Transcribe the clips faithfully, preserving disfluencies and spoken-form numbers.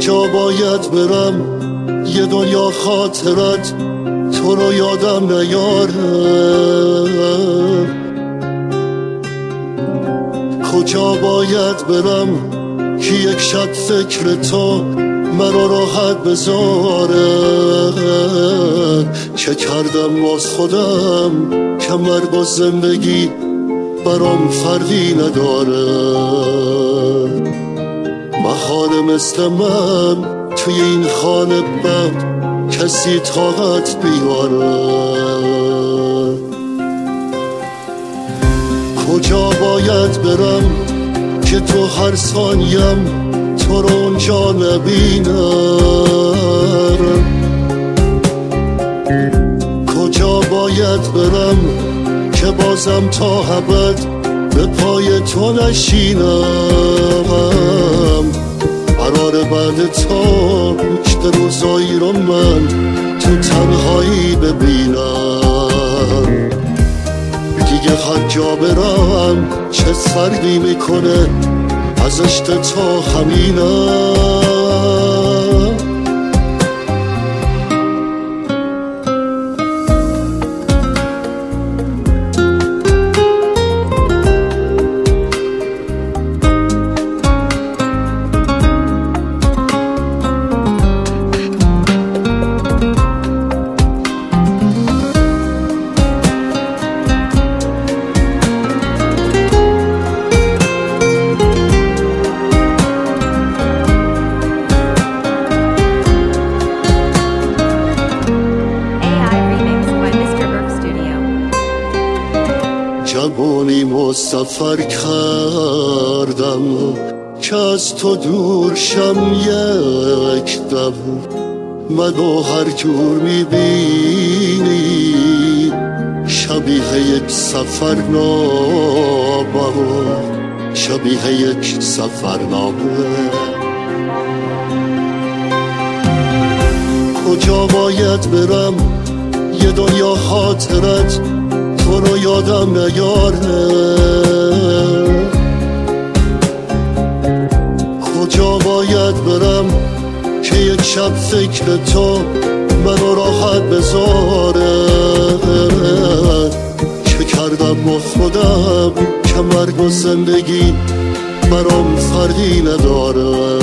کجا باید برم یه دنیا خاطرت تو رو یادم نیاره؟ کجا باید برم که یک شب فکر تو مرا راحت بذاره؟ چه کردم باز خودم که مرگ و زندگی برام فرقی نداره؟ محال مثل من توی این خانه بد کسی طاقت بیاره؟ کجا باید برم که تو هر ثانیم تو رو اونجا نبینم؟ کجا باید برم که بازم تا ابد به پای تو نشینم؟ قرار بعد تو چه روزایی رو من تو تنهایی ببینم؟ دیگه هر جا برم چه سردی میکنه ازش تا همینم. جوانیم و سفر کردم که از تو دور شم یک دم. منو هر جور میبینی شبیه یک سفرنامه، شبیه یک سفرنامه. کجا باید برم یه دنیا خاطرت تو رو یادم نیاره؟ کجا باید برم که یک شب فکر تو منو راحت بذاره؟ چه کردم با خودم که مرگ و زندگی برام فرقی نداره؟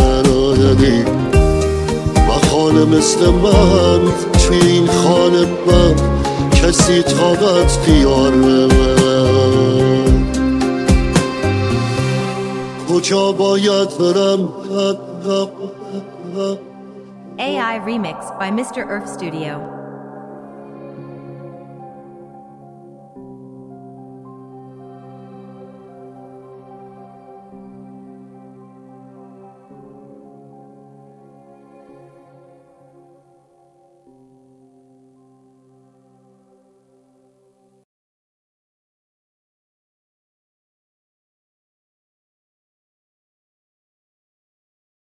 محال مثل من توی این خانه بد کسی طاقت بیاره؟ کجا باید برم؟ A I Remix by Mister Earth Studio.